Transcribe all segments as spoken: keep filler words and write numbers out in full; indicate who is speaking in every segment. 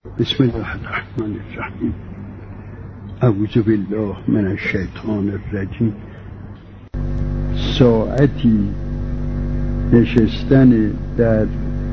Speaker 1: بسم الله الرحمن الرحیم. اعوذ بالله من الشیطان الرجیم. ساعتی نشستن در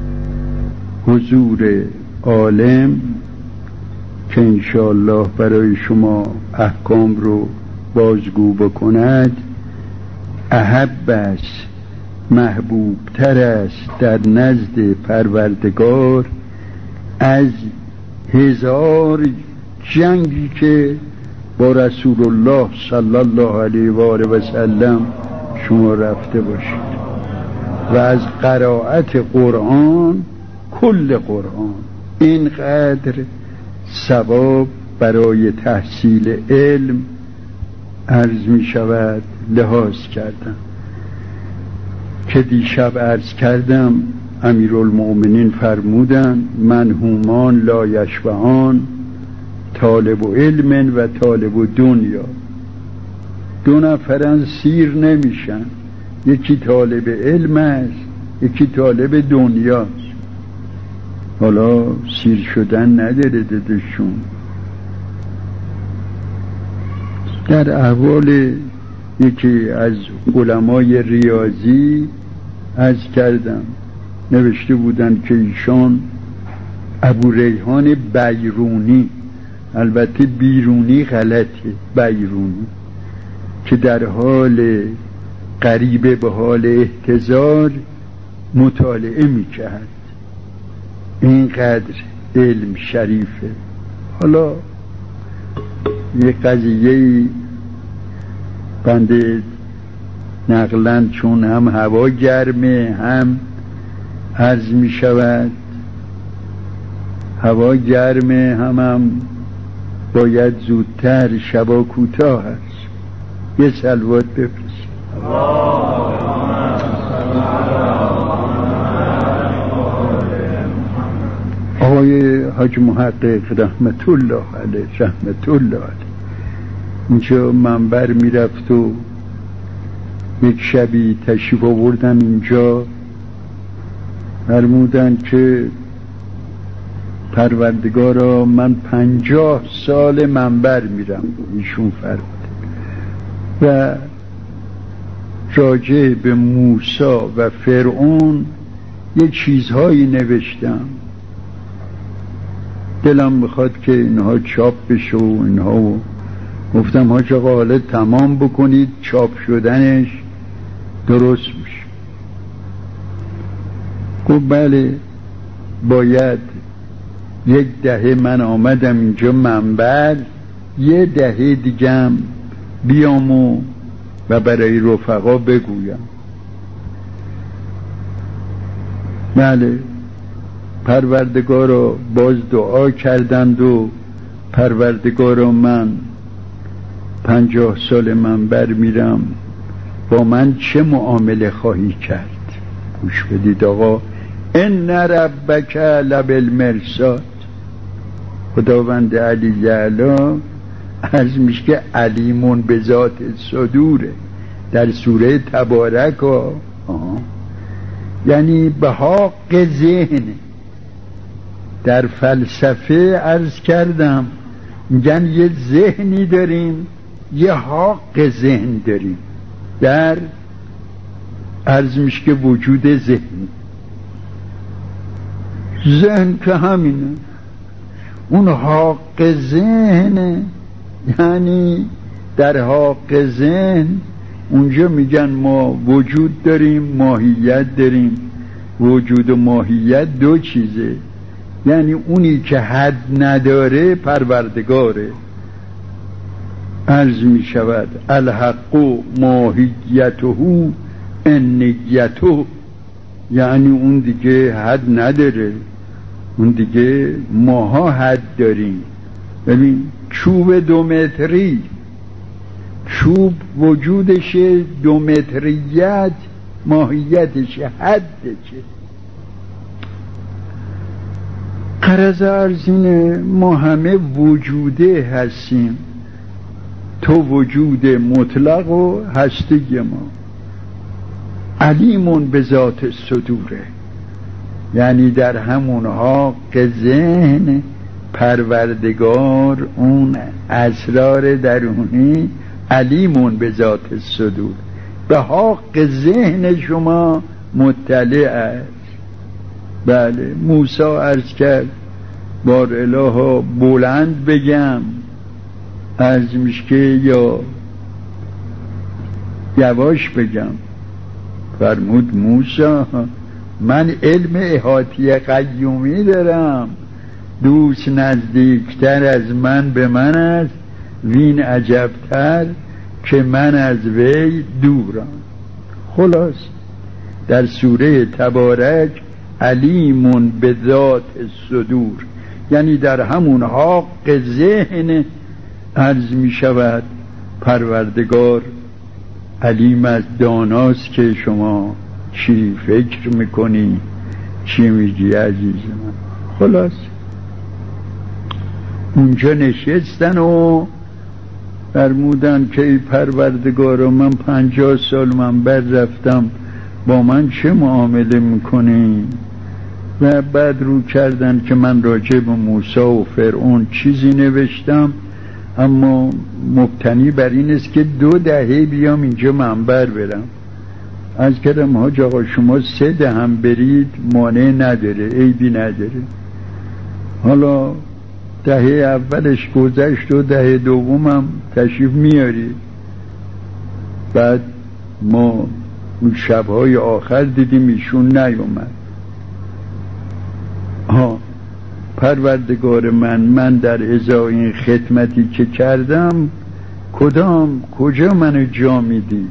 Speaker 1: حضور عالم که انشاءالله برای شما احکام رو بازگو بکند احب است، محبوب تر است در نزد پروردگار از هزار جنگی که با رسول الله صلی الله علیه و آله و سلم شما رفته باشید و از قرائت قرآن، کل قرآن، اینقدر ثواب برای تحصیل علم عرض می شود لحاظ کردم که دیشب عرض کردم امیرالمؤمنین فرمودن منهومان لا یشبعان، طالب و علم و طالب و دنیا. دو نفرن سیر نمیشن، یکی طالب علم است یکی طالب دنیاست. حالا سیر شدن نداره ددشون. در احوال یکی از علمای ریاضی عرض کردم، نوشته بودن که ایشان ابو ریحان بیرونی، البته بیرونی غلطه، بیرونی، که در حال قریب به حال احتضار مطالعه میکرد. اینقدر علم شریفه. حالا یک قضیه بنده نقلن چون هم هوا گرمه هم عرض می شود هوا گرمه هم هم باید زودتر، شبا کوتاه هست. یه صلوات بفرست. آقای حاج محقق رحمت الله علیه رحمت الله علیه اینجا منبر می رفت و یک شبی تشریف آوردن اینجا، فرمودن که پروردگارا من پنجاه سال منبر میرم. ایشون فرمود و راجع به موسی و فرعون یه چیزهایی نوشتم، دلم میخواد که اینها چاپ بشه و اینها و گفتم حاج آقا حالا تمام بکنید، چاپ شدنش درست میشه. گفت بله باید یک دهه من آمدم اینجا منبر، یه دهه دیگم بیام و, و برای رفقا بگویم. بله پروردگار رو باز دعا کردند و پروردگار رو من پنجاه سال منبر میرم، با من چه معامله خواهی کرد؟ گوش بدید آقا. ان ربک لبالمرصاد. خداوند علی اعلی عرض میشه که علیمون به ذات صدوره در سوره تبارک ها. یعنی به حق ذهن. در فلسفه عرض کردم میگن یه ذهنی داریم یه حق ذهن داریم. در عرض میشه که وجود ذهن، ذهن که همینه، اون حق ذهن. یعنی در حق ذهن اونجا میگن ما وجود داریم ماهیت داریم. وجود و ماهیت دو چیزه، یعنی اونی که حد نداره پروردگاره. عرض می شود الحق ماهیته انیته، یعنی اون دیگه حد نداره، اون دیگه ماها حد داریم. ببین چوب دو متری، چوب وجودش دو متریت، ماهیتش حدشه. غرض ارزینه ما همه وجوده هستیم، تو وجود مطلق و هستی ما. علیمون به ذات صدوره، یعنی در همونها که ذهن پروردگار اون اسرار درونی علیمون به ذات الصدور، به حق ذهن شما مطلع است. بله موسی عرض کرد بار الها بلند بگم، عرض میشه که یا یواش بگم؟ فرمود موسی من علم احاطی قیومی دارم، دوست نزدیکتر از من به من است، وین عجبتر که من از وی دورم. خلاص در سوره تبارک علیمون به ذات الصدور، یعنی در همون حق ذهن عرض می شود پروردگار علیم از داناست که شما چی فکر میکنی چی میگی عزیز من. خلاص اونجا نشستن و فرمودن که ای پروردگار من پنجاه سال من بر رفتم، با من چه معامله میکنی؟ و بعد رو کردن که من راجع به موسی و فرعون چیزی نوشتم، اما مبتنی بر این است که دو دهه بیام اینجا منبر برم. از کردم حاج آقا شما سه ده هم برید مانع نداره، عیبی نداره. حالا دهه اولش گذشت و دهه دومم تشریف میاری. بعد ما شبهای آخر دیدیم ایشون نیومد. ها پروردگار من من در ازای این خدمتی که کردم کدام کجا منو جا میدی؟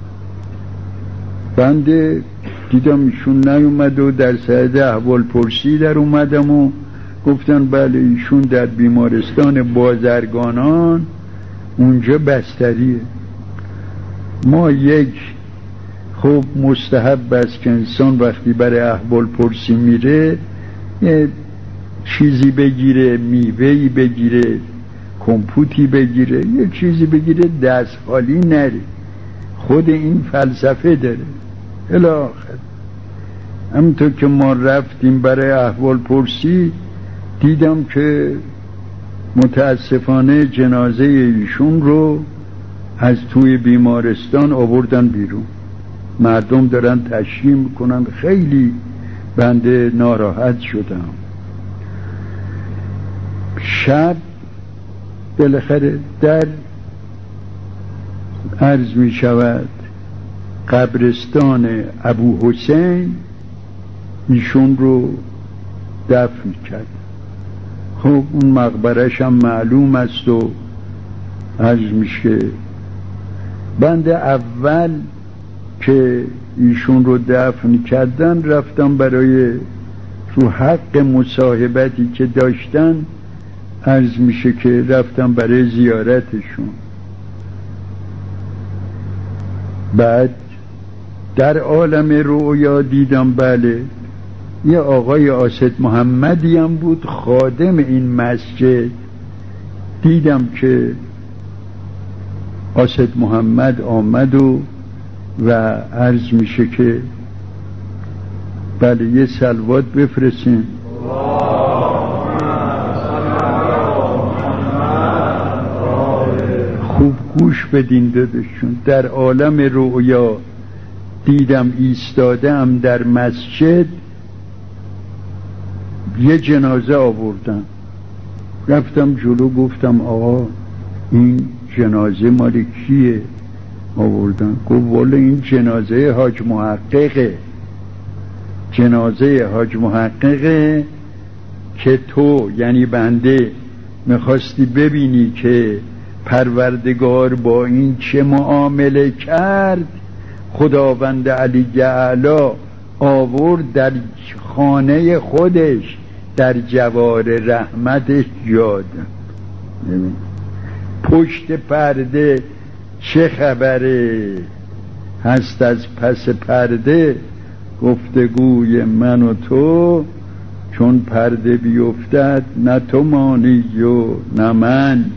Speaker 1: بنده دیدم ایشون نیومد و در سعد احوال پرسی در اومدم و گفتن بله ایشون در بیمارستان بازرگانان اونجا بستریه. ما یک خب مستحب است که انسان وقتی برای احوال پرسی میره یه چیزی بگیره، میوهی بگیره، کمپوتی بگیره، یه چیزی بگیره دست خالی نره. خود این فلسفه داره الاخر. همونطور که ما رفتیم برای احوال پرسی دیدم که متاسفانه جنازه ایشون رو از توی بیمارستان آوردن بیرون، مردم دارن تشییع میکنن. خیلی بنده ناراحت شدم. شب بالاخره در عرض می شود قبرستان ابو حسین ایشون رو دفن کرد. خب اون مقبرش هم معلوم است و عرض میشه بنده اول که ایشون رو دفن کردن رفتم برای تو حق مصاحبتی که داشتن عرض میشه که رفتم برای زیارتشون. بعد در عالم رؤیا دیدم بله یه آقای آسد محمدی هم بود خادم این مسجد. دیدم که آسد محمد آمد و و عرض میشه که بله یه صلوات بفرستیم. خوب گوش بدین دادشون. در عالم رؤیا دیدم ایستادم در مسجد یه جنازه آوردن. رفتم جلو گفتم آقا این جنازه مال کیه؟ آوردن. گفت والا این جنازه حاج محققه، جنازه حاج محققه که تو یعنی بنده میخواستی ببینی که پروردگار با این چه معامله کرد. خداوند علی اعلی آورد در خانه خودش در جوار رحمتش جاد. پشت پرده چه خبره؟ هست از پس پرده گفتگوی من و تو، چون پرده بیفتد نه تو مانی و نه من.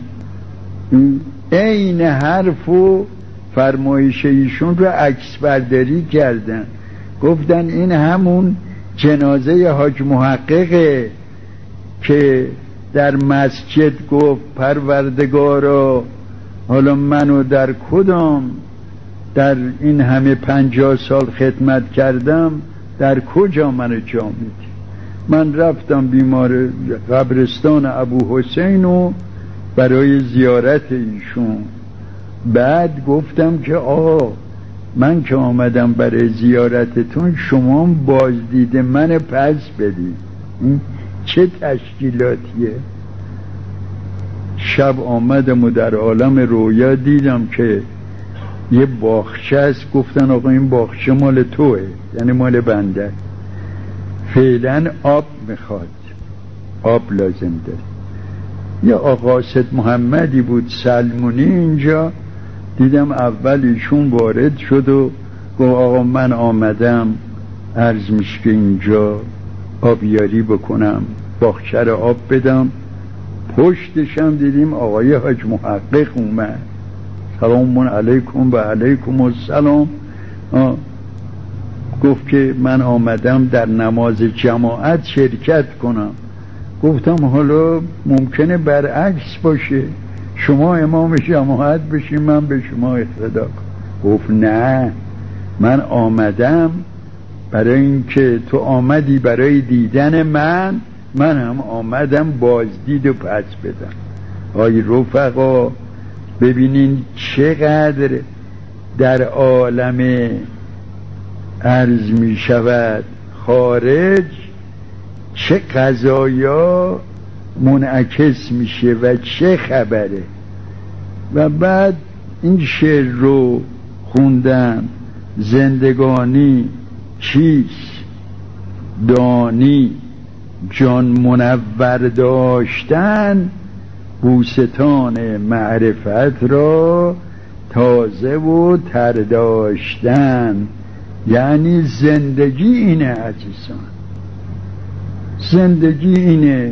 Speaker 1: این حرف و فرمایش ایشون رو عکس برداری کردن. گفتن این همون جنازه حاج محققه که در مسجد گفت پروردگارا حالا منو در کدام در این همه پنجاه سال خدمت کردم در کجا منو جا میدی؟ من رفتم بیمار قبرستان ابو حسین و برای زیارت ایشون. بعد گفتم که آقا من که آمدم برای زیارتتون شما بازدید من پس بدید. این چه تشکیلاتیه؟ شب آمدم و در عالم رویا دیدم که یه باغچه است. گفتن آقا این باغچه مال توه، یعنی مال بنده، فعلا آب میخواد، آب لازم داره. یه آقا سید محمدی بود سلمونی اینجا، دیدم اول ایشون وارد شد و گفت آقا من آمدم عرض میشه که اینجا آبیاری بکنم، باغچه رو آب بدم. پشتشم دیدیم آقای حاج محقق اومد، سلام علیکم و علیکم السلام. گفت که من آمدم در نماز جماعت شرکت کنم. گفتم حالا ممکنه برعکس باشه، شما امام جماعت بشین من به شما اقتدا کنم. گفت نه، من آمدم برای اینکه تو آمدی برای دیدن من، من هم آمدم بازدید و پس بدم. آی رفقا ببینین چقدر در عالم عرض می شود خارج چه قضایا منعکس میشه و چه خبره. و بعد این شعر رو خوندن: زندگانی چیست دانی جان منور داشتن، بوستان معرفت را تازه و تر داشتن. یعنی زندگی اینه عزیزان، زندگی اینه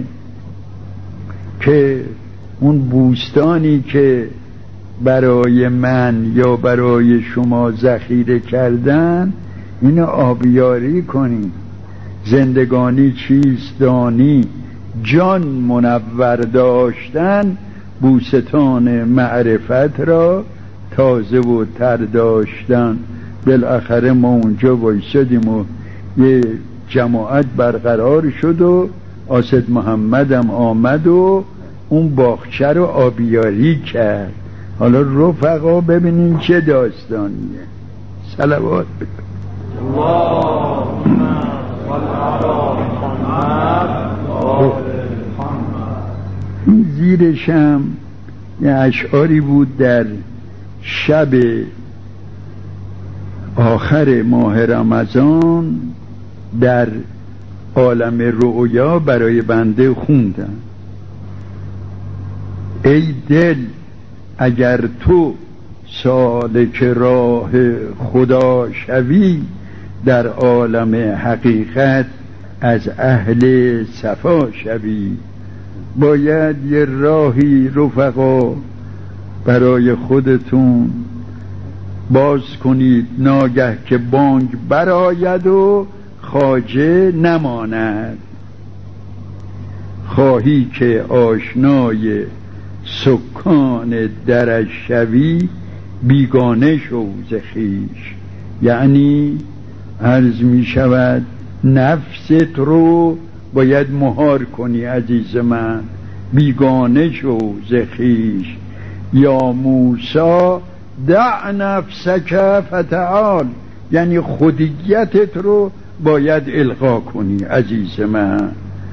Speaker 1: که اون بوستانی که برای من یا برای شما ذخیره کردن اینو آبیاری کنیم. زندگانی چیست دانی جان منور داشتن، بوستان معرفت را تازه و تر داشتن. بالاخره ما اونجا وایسادیم و یه جماعت برقرار شد و آسد محمدم آمد و اون باغچه رو آبیاری کرد. حالا رفقا ببینین چه داستانیه. صلوات بکن. این زیرشم یه اشعاری بود در شب آخر ماه رمضان در عالم رؤیا برای بنده خوندم: ای دل اگر تو سالک راه خدا شوی، در عالم حقیقت از اهل صفا شوی. باید یه راهی رفقا برای خودتون باز کنید، ناگه که بانگ براید و خواجه نماند. خواهی که آشنای سکان درش شوی، بیگانه شو ز خویش. یعنی عرض می شود نفست رو باید مهار کنی عزیز من، بیگانه شو ز خویش. یا موسی دع نفسک فتعال، یعنی خودیتت رو باید القا کنی عزیز من.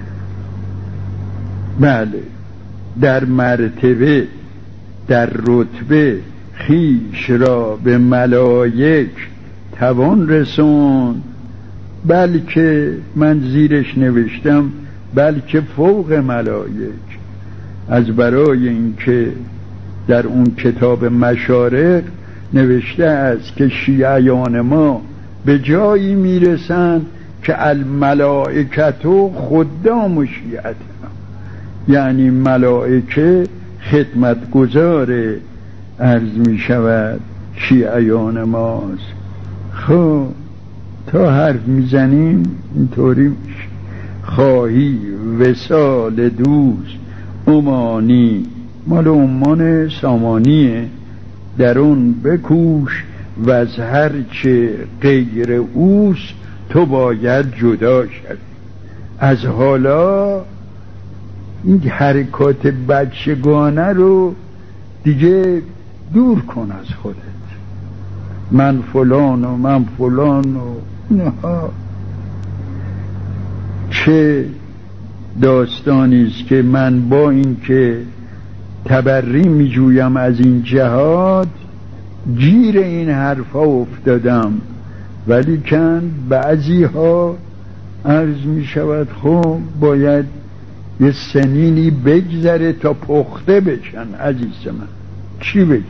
Speaker 1: بله، در مرتبه در رتبه خیش را به ملائک توان رسون، بلکه من زیرش نوشتم بلکه فوق ملائک. از برای اینکه در اون کتاب مشارق نوشته است که شیعیان ما به جایی میرسن که الملائکتو خدام شیعتنا، یعنی ملائکه خدمتگزار عرض می شود شیعیان ماست. خب تا حرف میزنیم اینطوری میشه: خواهی وصال دوست امانی مال عمان سامانیه، در اون بکوش و از هر چه غیر اوست تو باید جدا شد. از حالا این حرکات بچگانه رو دیگه دور کن از خودت، من فلان و من فلان و اینها. چه داستانی است که من با این که تبری می جویم از این جهاد گیر این حرفا افتادم، ولی کن بعضی ها عرض می شود خب باید یه سنینی بگذره تا پخته بشن. عزیز من چی بگم؟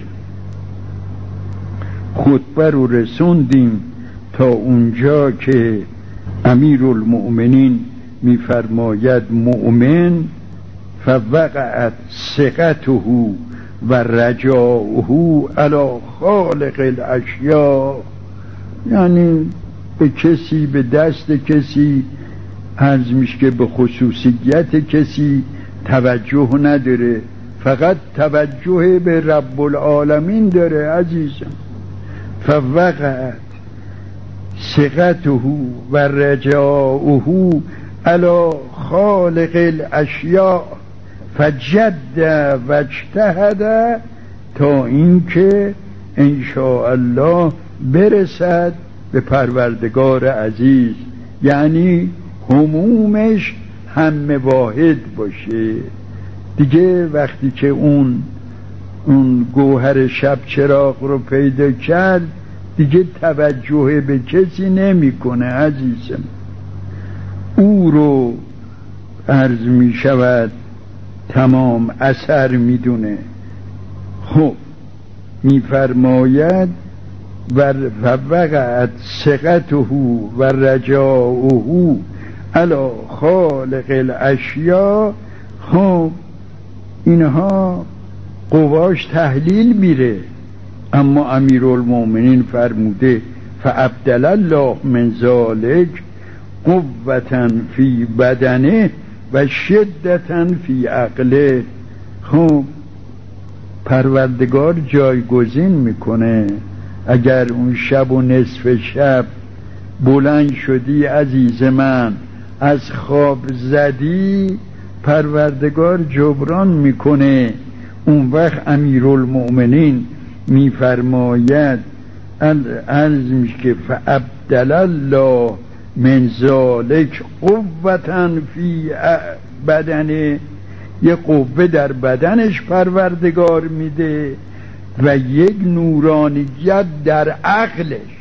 Speaker 1: خطبه رو رسوندیم تا اونجا که امیرالمؤمنین میفرماید مؤمن فوقعت ثقته و رجاؤه علی خالق الاشیاء، یعنی به کسی، به دست کسی عرض میشه که به خصوصیت کسی توجه نداره، فقط توجه به رب العالمین داره. عزیزم فوقعت ثقته و رجاؤه علی خالق الاشیاء فجد و اجتهد، تا اینکه ان شاء الله برسد به پروردگار عزیز، یعنی همومش هم واحد باشه دیگه. وقتی که اون اون گوهر شب چراغ رو پیدا کرد دیگه توجه به کسی نمیکنه. عزیزم او رو عرض می شود تمام اثر میدونه. خب میفرماید و وقعت ثقته و رجاؤه علی خالق الاشیاء. خب اینها قواش تحلیل میره، اما امیرالمؤمنین فرموده فابدل الله من ذلک قوة فی بدنه و شدة فی عقله. خب پروردگار جایگزین میکنه. اگر اون شب و نصف شب بلند شدی عزیز من، از خواب زدی، پروردگار جبران میکنه. اون وقت امیرالمؤمنین میفرماید عرض میشه که فابدل الله من ذلک قوة فی بدنه، یه قوه در بدنش پروردگار میده و یک نورانیت در عقلش.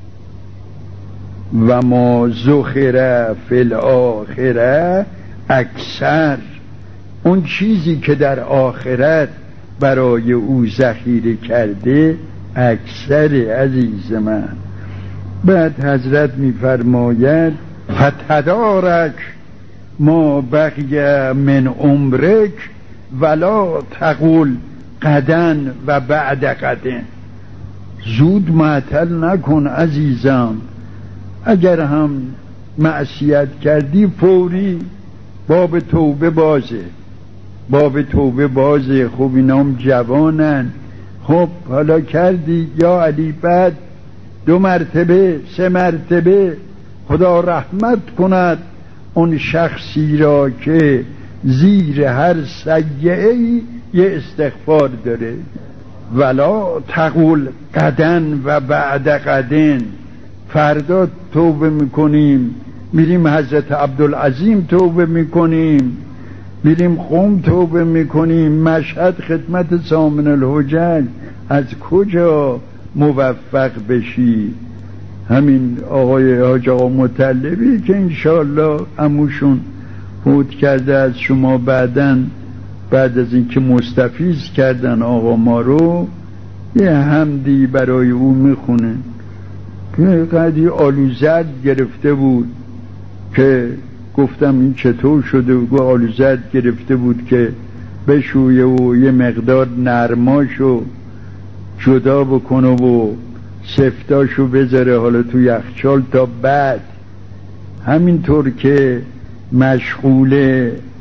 Speaker 1: و ما ذخر فی الاخره اکثر، اون چیزی که در آخرت برای او ذخیره کرده اکثر. عزیز من بعد حضرت میفرماید فتدارک ما بقی من عمرک ولا تقول قدن و بعد قدن، زود معطل نکن عزیزم. اگر هم معصیت کردی فوری باب توبه بازه، باب توبه بازه. خب اینام جوانن، خب حالا کردی یا علی بعد دو مرتبه سه مرتبه خدا رحمت کند اون شخصی را که زیر هر سیئه‌ای یه استغفار داره. ولا تقول قدن و بعد قدن، فردا توبه میکنیم میریم حضرت عبدالعظیم توبه میکنیم، میریم قم توبه میکنیم، مشهد خدمت سامن الحجج. از کجا موفق بشی؟ همین آقای حاج آقا مطلبی که انشاءالله عموشون فوت کرده از شما، بعدن بعد از اینکه مستفیض کردن آقا ما رو، یه حمدی برای او میخونه که قدی آلو زرد گرفته بود که گفتم این چطور شده؟ و آلو زرد گرفته بود که بشویه و یه مقدار نرماشو جدا بکنه و سفتاشو بذاره حالا تو یخچال تا بعد. همینطور که مشغول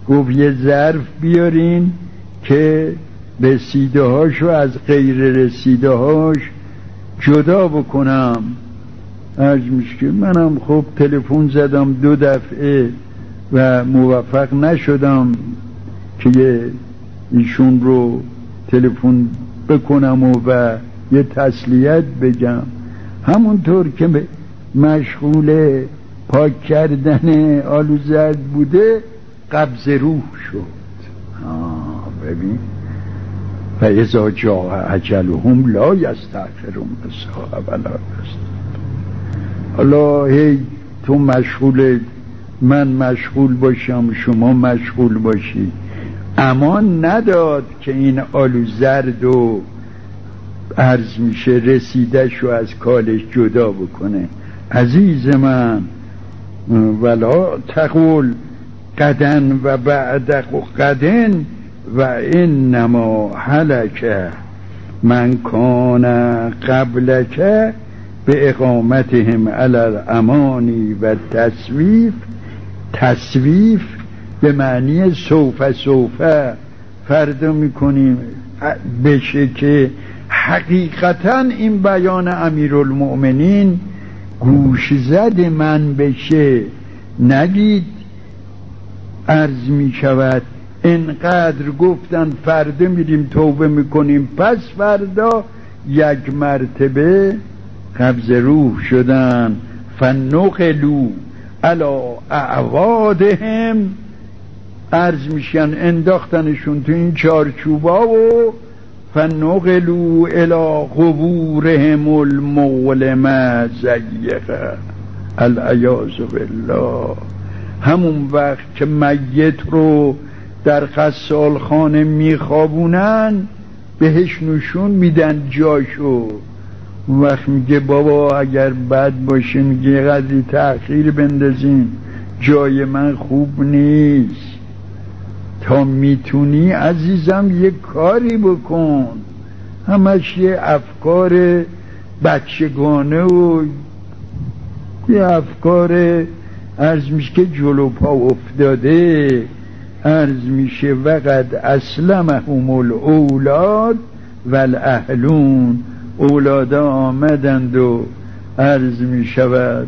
Speaker 1: گفت یه ظرف بیارین که رسیده هاشو از غیر رسیده هاش جدا بکنم. عرض میشه که منم خب تلفن زدم دو دفعه و موفق نشدم که یه ایشون رو تلفن بکنم و, و یه تسلیت بگم. همونطور که مشغول پاک کردن آلو زرد بوده قبض روح شد. آه ببین فاذا جاء اجلهم لا یستأخرون ساعة ولا یستقدمون. حالا هی تو مشغول من مشغول باشم شما مشغول باشی، امان نداد که این آلو زرد و عرض میشه رسیده شو از کالش جدا بکنه. عزیز من ولا تقول قدن و بعد قدن و انما هلک من کان قبلک به اقامتهم علی الامانی و تصویف. تصویف به معنی سوف سوف فردا میکنیم بشه که حقیقتا این بیان امیرالمؤمنین گوش زد من بشه. نگید عرض می شود اینقدر گفتن فردا میریم توبه میکنیم پس فردا یک مرتبه قبض روح شدن. فنقلوا علی اعوادهم، عرض میشن انداختنشون تو این چارچوبا و فنقلوا الی قبورهم المظلمه ضیقه العیاذ بالله. همون وقت که میت رو در غسال خانه میخوابونن بهش نشون میدن جاشو. اون وقت میگه بابا اگر بد باشه میگه قدری تأخیر بندازین جای من خوب نیست. تا میتونی عزیزم یه کاری بکن. همش یه افکار بچگانه و یه افکار عرض میشه که جلو پا افتاده. عرض میشه وقد اسلمهم الاولاد والاهلون، اولادا آمدند و عرض میشود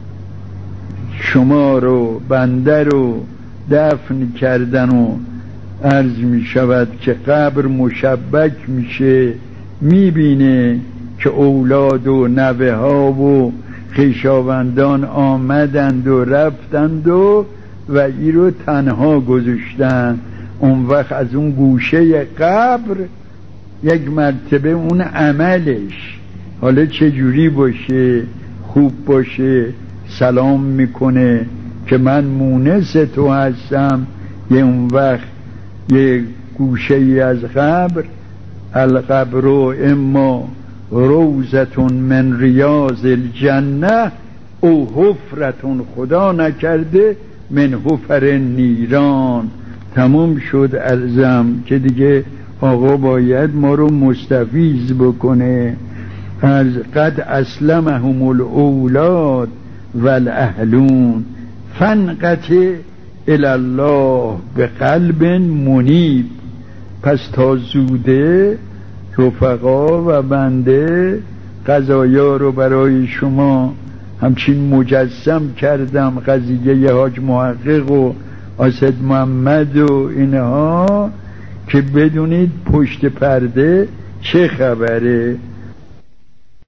Speaker 1: شما رو بنده رو دفن کردن و عرض میشود که قبر مشبک میشه، میبینه که اولاد و نوه ها و خویشاوندان آمدند و رفتند و و ای رو تنها گذاشتن. اون وقت از اون گوشه قبر یک مرتبه اون عملش حالا چجوری باشه خوب باشه سلام میکنه که من مونس تو هستم. یه اون وقت یه گوشه ای از قبر، القبر اما روزتون من ریاض الجنه او حفرتون، خدا نکرده من حفر نیران. تموم شد ارزم که دیگه آقا باید ما رو مستفیض بکنه. از قد اسلمهم الاولاد والاهلون فانقطع الی الله به قلب منیب. پس تا زوده رفقا و بنده قضایا رو برای شما همچین مجسم کردم، قضیه حاج محقق و اسد محمد و اینها، که بدونید پشت پرده چه خبره.